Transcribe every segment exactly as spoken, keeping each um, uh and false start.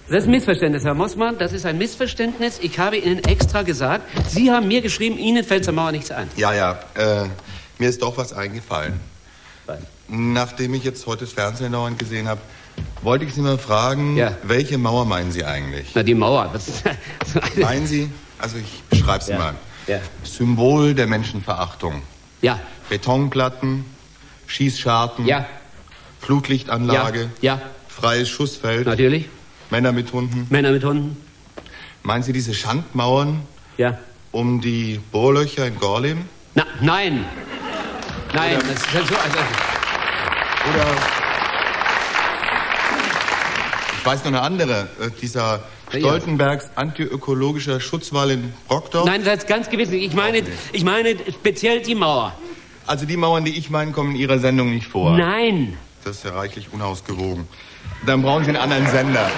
Das ist ein Missverständnis, Herr Mossmann. Das ist ein Missverständnis. Ich habe Ihnen extra gesagt, Sie haben mir geschrieben, Ihnen fällt zur Mauer nichts ein. Ja, ja. Äh, mir ist doch was eingefallen. Was? Nachdem ich jetzt heute das Fernsehen dauernd gesehen habe, wollte ich Sie mal fragen, ja. welche Mauer meinen Sie eigentlich? Na, die Mauer. Was ist meinen Sie? Also ich beschreibe sie ja. mal. Ja. Symbol der Menschenverachtung. Ja. Betonplatten, Schießscharten, ja. Flutlichtanlage, ja. ja. freies Schussfeld. Natürlich. Männer mit Hunden. Männer mit Hunden. Meinen Sie diese Schandmauern ja. um die Bohrlöcher in Gorleben? Na, nein. Nein, oder, das ist ja so... Also, oder... Ich weiß noch eine andere. Äh, dieser Stoltenbergs antiökologischer Schutzwall in Brockdorf. Nein, das ist ganz gewiss nicht. Ich meine, ich meine speziell die Mauer. Also die Mauern, die ich meine, kommen in Ihrer Sendung nicht vor. Nein. Das ist ja reichlich unausgewogen. Dann brauchen Sie einen anderen Sender.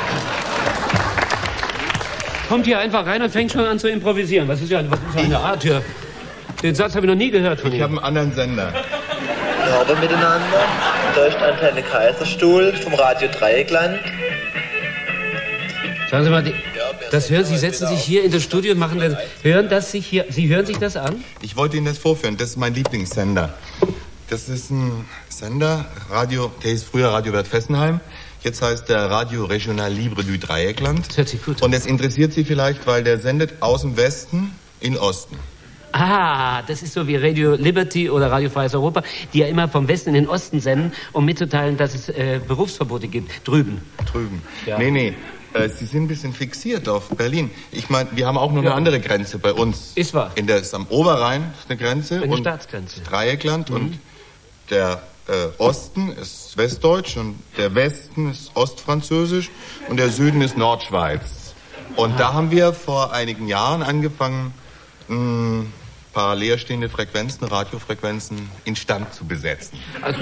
Kommt hier einfach rein und fängt schon an zu improvisieren. Was ist ja was ist eine Art hier? Den Satz habe ich noch nie gehört von Ihnen. Ich habe einen anderen Sender. Morgen miteinander. Deutschantenne Kaiserstuhl vom Radio Dreieckland. Sagen Sie mal, die, das hören Sie, setzen sich hier in das Studio und machen das, hören das sich hier, Sie hören sich das an? Ich wollte Ihnen das vorführen, das ist mein Lieblingssender. Das ist ein Sender, Radio, der hieß früher Radio Bad Fessenheim, jetzt heißt der Radio Regional Libre du Dreieckland. Das hört sich gut an. Und das interessiert Sie vielleicht, weil der sendet aus dem Westen in Osten. Ah, das ist so wie Radio Liberty oder Radio Freies Europa, die ja immer vom Westen in den Osten senden, um mitzuteilen, dass es äh, Berufsverbote gibt. Drüben. Drüben. Ja. Nee, nee. Sie sind ein bisschen fixiert auf Berlin. Ich meine, wir haben auch noch eine ja. andere Grenze bei uns. Ist wahr. In der ist am Oberrhein ist eine Grenze. Eine und Staatsgrenze. Dreieckland mhm. und der äh, Osten ist Westdeutsch und der Westen ist Ostfranzösisch und der Süden ist Nordschweiz. Und ah. da haben wir vor einigen Jahren angefangen, ein paar leerstehende Frequenzen, Radiofrequenzen instand zu besetzen. Also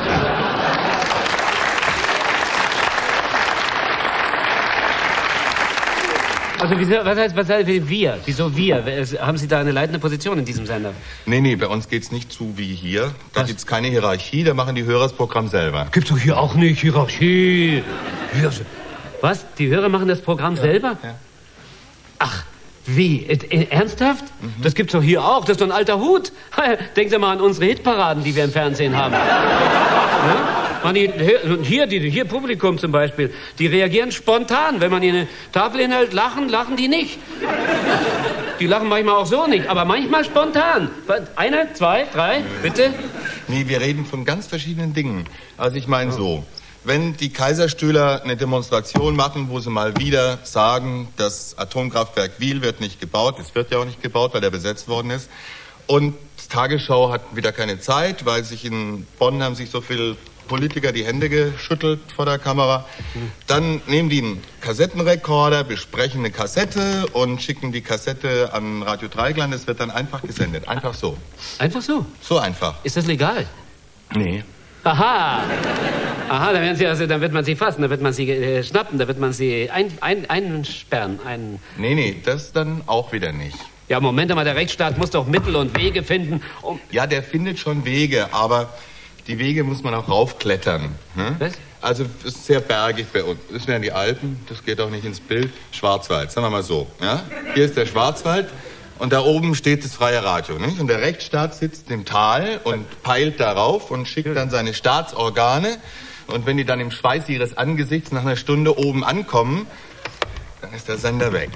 Also wieso, was heißt, was heißt wir? Wieso wir? Haben Sie da eine leitende Position in diesem Sender? Nee, nee, bei uns geht's nicht zu wie hier. Da was? Gibt's keine Hierarchie, da machen die Hörer das Programm selber. Gibt's doch hier auch nicht Hierarchie. Was? Die Hörer machen das Programm ja. selber? Ja. Ach, wie? Ernsthaft? Mhm. Das gibt's doch hier auch. Das ist doch ein alter Hut. Denken Sie mal an unsere Hitparaden, die wir im Fernsehen haben. Ja? Man, die, hier, die, hier Publikum zum Beispiel, die reagieren spontan. Wenn man ihnen eine Tafel hinhält, lachen, lachen die nicht. Die lachen manchmal auch so nicht, aber manchmal spontan. Eine, zwei, drei, bitte? Nee, wir reden von ganz verschiedenen Dingen. Also ich meine so, wenn die Kaiserstühler eine Demonstration machen, wo sie mal wieder sagen, das Atomkraftwerk Wiel wird nicht gebaut, es wird ja auch nicht gebaut, weil der besetzt worden ist, und die Tagesschau hat wieder keine Zeit, weil sich in Bonn haben sich so viele Politiker die Hände geschüttelt vor der Kamera. Dann nehmen die einen Kassettenrekorder, besprechen eine Kassette und schicken die Kassette an Radio Dreieckland. Es wird dann einfach gesendet. Einfach so. Einfach so? So einfach. Ist das legal? Nee. Aha. Aha, dann, werden sie, also, dann wird man sie fassen, dann wird man sie äh, schnappen, dann wird man sie ein, ein, einsperren. Ein nee, nee, das dann auch wieder nicht. Ja, Moment einmal, der Rechtsstaat muss doch Mittel und Wege finden, um... Ja, der findet schon Wege, aber... Die Wege muss man auch raufklettern. Ne? Was? Also es ist sehr bergig bei uns. Das wären die Alpen, das geht auch nicht ins Bild. Schwarzwald, sagen wir mal so. Ja? Hier ist der Schwarzwald und da oben steht das freie Radio. Nicht? Und der Rechtsstaat sitzt im Tal und peilt darauf und schickt dann seine Staatsorgane. Und wenn die dann im Schweiß ihres Angesichts nach einer Stunde oben ankommen, dann ist der Sender weg.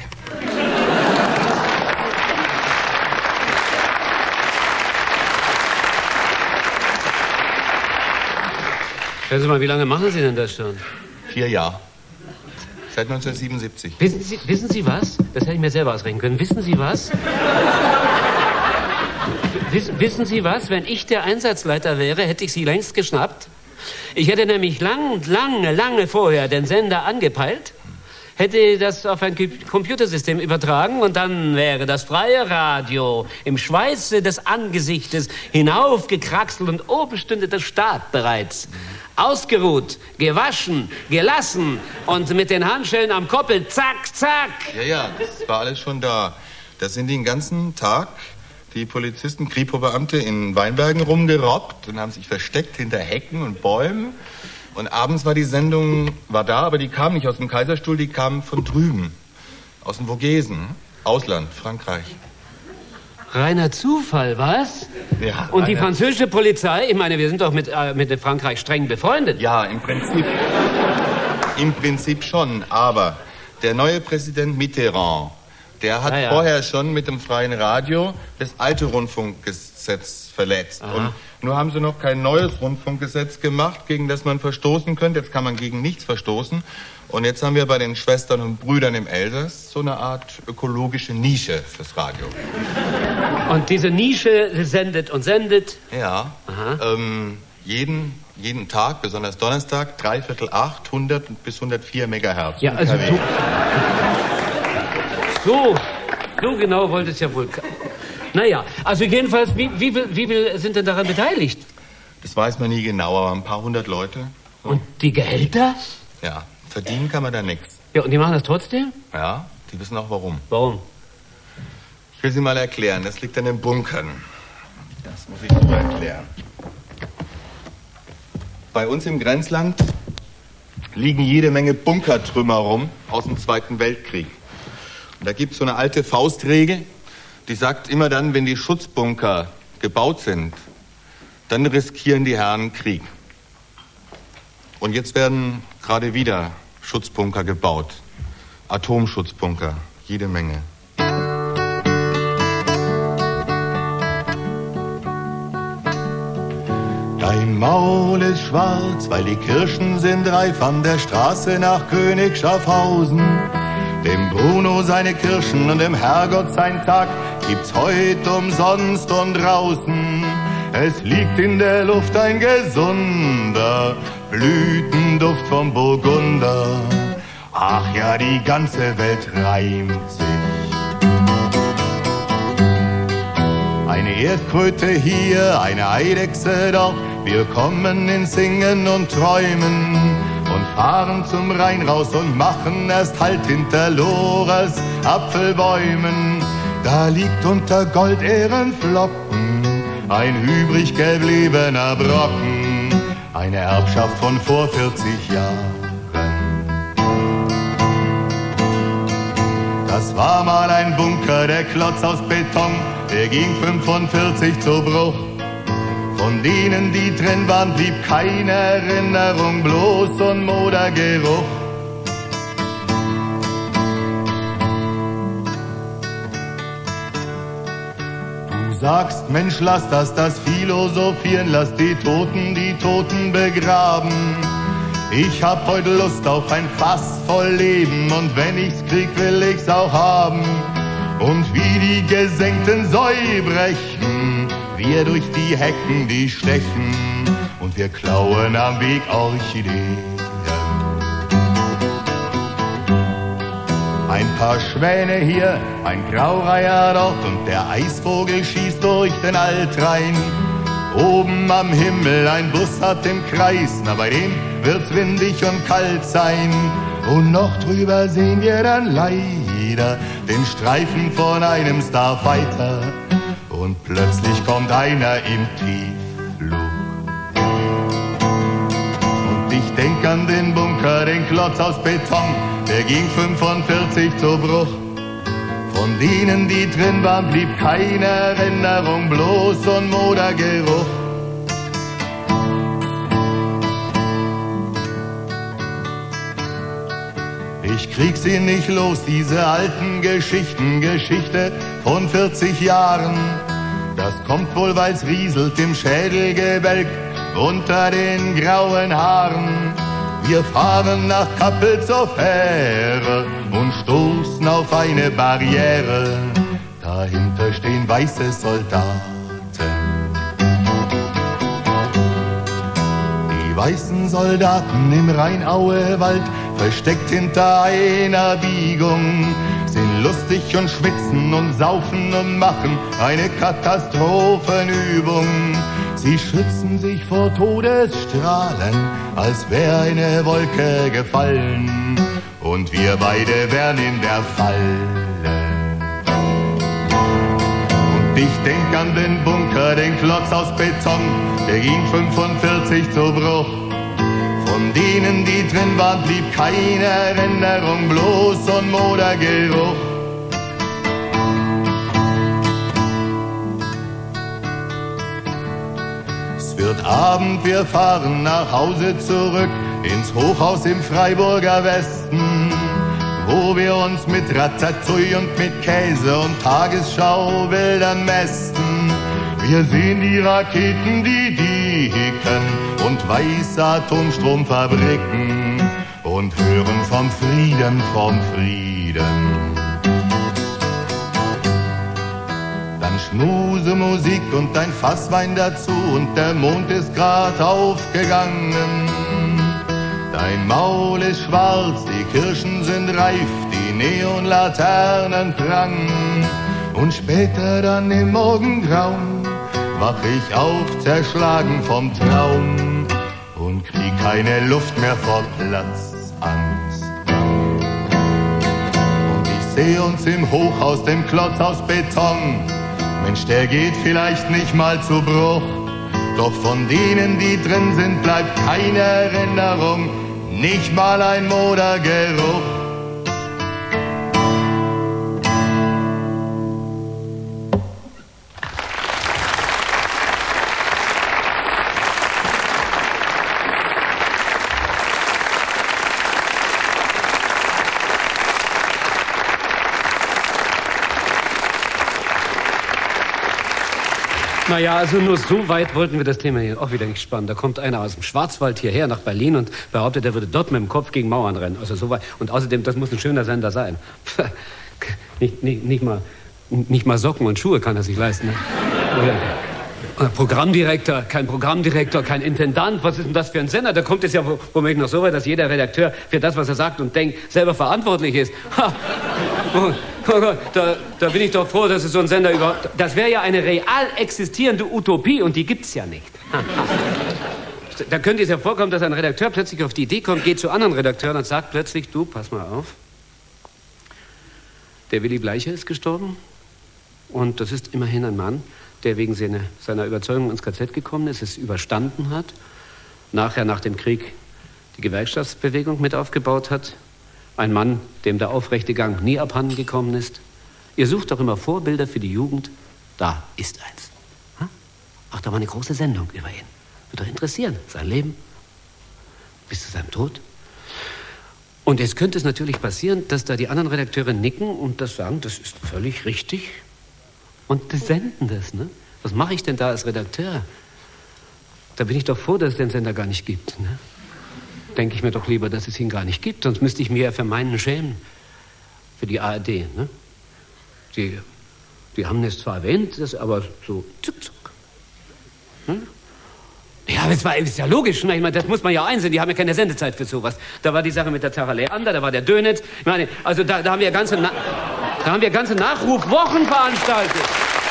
Hören Sie mal, wie lange machen Sie denn das schon? Vier Jahre. Seit neunzehnhundertsiebenundsiebzig. Wissen Sie, wissen Sie was? Das hätte ich mir selber ausrechnen können. Wissen Sie was? Wiss, wissen Sie was? Wenn ich der Einsatzleiter wäre, hätte ich Sie längst geschnappt. Ich hätte nämlich lang, lange, lange vorher den Sender angepeilt, hätte das auf ein Computersystem übertragen und dann wäre das freie Radio im Schweiße des Angesichtes hinaufgekraxelt und oben stünde der Staat bereits. Ausgeruht, gewaschen, gelassen und mit den Handschellen am Koppel, zack, zack. Ja, ja, das war alles schon da. Da sind die den ganzen Tag, die Polizisten, Kripo-Beamte in Weinbergen rumgerobbt und haben sich versteckt hinter Hecken und Bäumen Und abends war die Sendung, war da, aber die kam nicht aus dem Kaiserstuhl, die kam von drüben, aus den Vogesen, Ausland, Frankreich. Reiner Zufall, was? Ja. Und die französische Polizei, ich meine, wir sind doch mit, äh, mit Frankreich streng befreundet. Ja, im Prinzip, im Prinzip schon, aber der neue Präsident Mitterrand, der hat ja, ja. vorher schon mit dem freien Radio das alte Rundfunkgesetz verletzt. Aha. Und nur haben sie noch kein neues Rundfunkgesetz gemacht, gegen das man verstoßen könnte. Jetzt kann man gegen nichts verstoßen. Und jetzt haben wir bei den Schwestern und Brüdern im Elsass so eine Art ökologische Nische fürs Radio. Und diese Nische sendet und sendet? Ja, ähm, jeden, jeden Tag, besonders Donnerstag, dreiviertel acht, hundert bis hundertvier Megahertz. Ja, also du, so, so genau wollte es ja wohl... Naja, also jedenfalls, wie, wie, viel, wie viel sind denn daran beteiligt? Das weiß man nie genau, aber ein paar hundert Leute. So. Und die Gehälter? Ja, verdienen kann man da nichts. Ja, und die machen das trotzdem? Ja, die wissen auch warum. Warum? Ich will Sie mal erklären, das liegt an den Bunkern. Das muss ich nur erklären. Bei uns im Grenzland liegen jede Menge Bunkertrümmer rum aus dem Zweiten Weltkrieg. Und da gibt es so eine alte Faustregel, die sagt immer dann, wenn die Schutzbunker gebaut sind, dann riskieren die Herren Krieg. Und jetzt werden gerade wieder Schutzbunker gebaut. Atomschutzbunker, jede Menge. Dein Maul ist schwarz, weil die Kirschen sind reif an der Straße nach König Schaffhausen. Dem Bruno seine Kirschen und dem Herrgott sein Tag gibt's heut umsonst und draußen. Es liegt in der Luft ein gesunder Blütenduft vom Burgunder. Ach ja, die ganze Welt reimt sich. Eine Erdkröte hier, eine Eidechse dort. Wir kommen ins Singen und Träumen und fahren zum Rhein raus und machen erst Halt hinter Lores Apfelbäumen. Da liegt unter Goldährenflocken ein übrig gebliebener Brocken, eine Erbschaft von vor vierzig Jahren. Das war mal ein Bunker, der Klotz aus Beton, der ging fünfundvierzig zu Bruch. Von denen, die drin waren, blieb keine Erinnerung, bloß so ein Modergeruch. Du sagst, Mensch, lass das, das Philosophieren, lass die Toten, die Toten begraben. Ich hab heute Lust auf ein Fass voll Leben und wenn ich's krieg, will ich's auch haben. Und wie die gesenkten Säubrechen, wir durch die Hecken, die stechen und wir klauen am Weg Orchideen. Ein paar Schwäne hier, ein Graureiher dort und der Eisvogel schießt durch den Altrhein. Oben am Himmel ein Bus hat im Kreis, na bei dem wird's windig und kalt sein. Und noch drüber sehen wir dann leider den Streifen von einem Starfighter. Und plötzlich kommt einer im Tiefflug. Und ich denk an den Bunker, den Klotz aus Beton, der ging fünfundvierzig zu Bruch. Von denen, die drin waren, blieb keine Erinnerung, bloß so ein Modergeruch. Ich krieg sie nicht los, diese alten Geschichten, Geschichte von vierzig Jahren. Das kommt wohl, weil's rieselt im Schädelgebälk unter den grauen Haaren. Wir fahren nach Kappel zur Fähre und stoßen auf eine Barriere. Dahinter stehen weiße Soldaten. Die weißen Soldaten im Rheinauewald, versteckt hinter einer Biegung, sind lustig und schwitzen und saufen und machen eine Katastrophenübung. Sie schützen sich vor Todesstrahlen, als wäre eine Wolke gefallen. Und wir beide wären in der Falle. Und ich denk an den Bunker, den Klotz aus Beton, der ging fünfundvierzig zu Bruch. von denen, die drin waren, blieb keine Erinnerung, bloß so ein Modergeruch. Es wird Abend, wir fahren nach Hause zurück, ins Hochhaus im Freiburger Westen, wo wir uns mit Ratatouille und mit Käse und Tagesschau-Bildern mästen. Wir sehen die Raketen, die dicken und weiße Atomstromfabriken und hören vom Frieden, vom Frieden. Dann Schmusemusik und ein Fasswein dazu und der Mond ist grad aufgegangen. Dein Maul ist schwarz, die Kirschen sind reif, die Neonlaternen prangen. Und später dann im Morgengrauen wach ich auf, zerschlagen vom Traum und krieg keine Luft mehr vor Platzangst. Und ich seh uns im Hochhaus, dem Klotz aus Beton. Mensch, der geht vielleicht nicht mal zu Bruch, doch von denen, die drin sind, bleibt keine Erinnerung, nicht mal ein Modergeruch. Naja, also nur so weit wollten wir das Thema hier auch wieder nicht spannen. Da kommt einer aus dem Schwarzwald hierher nach Berlin und behauptet, er würde dort mit dem Kopf gegen Mauern rennen. Also so weit. Und außerdem, das muss ein schöner Sender sein. nicht, nicht, nicht, mal, nicht mal Socken und Schuhe kann er sich leisten. Ne? Oder Programmdirektor, kein Programmdirektor, kein Intendant. Was ist denn das für ein Sender? Da kommt es ja womöglich noch so weit, dass jeder Redakteur für das, was er sagt und denkt, selber verantwortlich ist. Ha. Oh, oh Gott, da, da bin ich doch froh, dass es so ein Sender überhaupt... Das wäre ja eine real existierende Utopie und die gibt's ja nicht. Da könnte es ja vorkommen, dass ein Redakteur plötzlich auf die Idee kommt, geht zu anderen Redakteuren und sagt plötzlich, du, pass mal auf, der Willy Bleicher ist gestorben und das ist immerhin ein Mann, der wegen seine, seiner Überzeugung ins K Z gekommen ist, es überstanden hat, nachher nach dem Krieg die Gewerkschaftsbewegung mit aufgebaut hat. Ein Mann, dem der aufrechte Gang nie abhanden gekommen ist. Ihr sucht doch immer Vorbilder für die Jugend. Da ist eins. Ach, da war eine große Sendung über ihn. Wird doch interessieren. Sein Leben bis zu seinem Tod. Und jetzt könnte es natürlich passieren, dass da die anderen Redakteure nicken und das sagen, das ist völlig richtig. Und die senden das, ne? Was mache ich denn da als Redakteur? Da bin ich doch froh, dass es den Sender gar nicht gibt, ne? Denke ich mir doch lieber, dass es ihn gar nicht gibt. Sonst müsste ich mich ja für meinen schämen. Für die A R D, ne? Die, die haben es zwar erwähnt, das aber so zuck, zuck. Hm? Ja, aber es war, ist ja logisch. Ne? Ich meine, das muss man ja einsehen. Die haben ja keine Sendezeit für sowas. Da war die Sache mit der Zara Leander, da war der Dönitz. Ich meine, also da, da haben wir ganze, Na da haben wir ganze Nachrufwochen veranstaltet.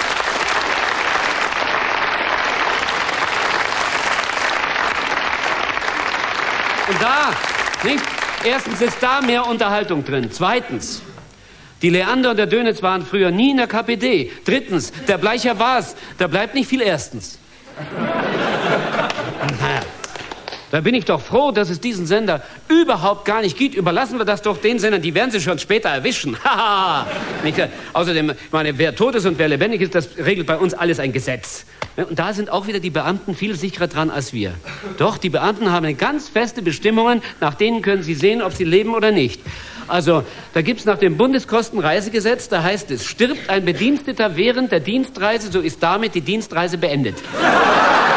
Und da, nicht? Erstens ist da mehr Unterhaltung drin. Zweitens, die Leander und der Dönitz waren früher nie in der K P D. Drittens, der Bleicher war's. Da bleibt nicht viel erstens. Naja, da bin ich doch froh, dass es diesen Sender überhaupt gar nicht gibt. Überlassen wir das doch den Sendern, die werden sie schon später erwischen. Außerdem, ich meine, wer tot ist und wer lebendig ist, das regelt bei uns alles ein Gesetz. Und da sind auch wieder die Beamten viel sicherer dran als wir. Doch, die Beamten haben ganz feste Bestimmungen, nach denen können sie sehen, ob sie leben oder nicht. Also, da gibt's nach dem Bundeskostenreisegesetz, da heißt es, stirbt ein Bediensteter während der Dienstreise, so ist damit die Dienstreise beendet.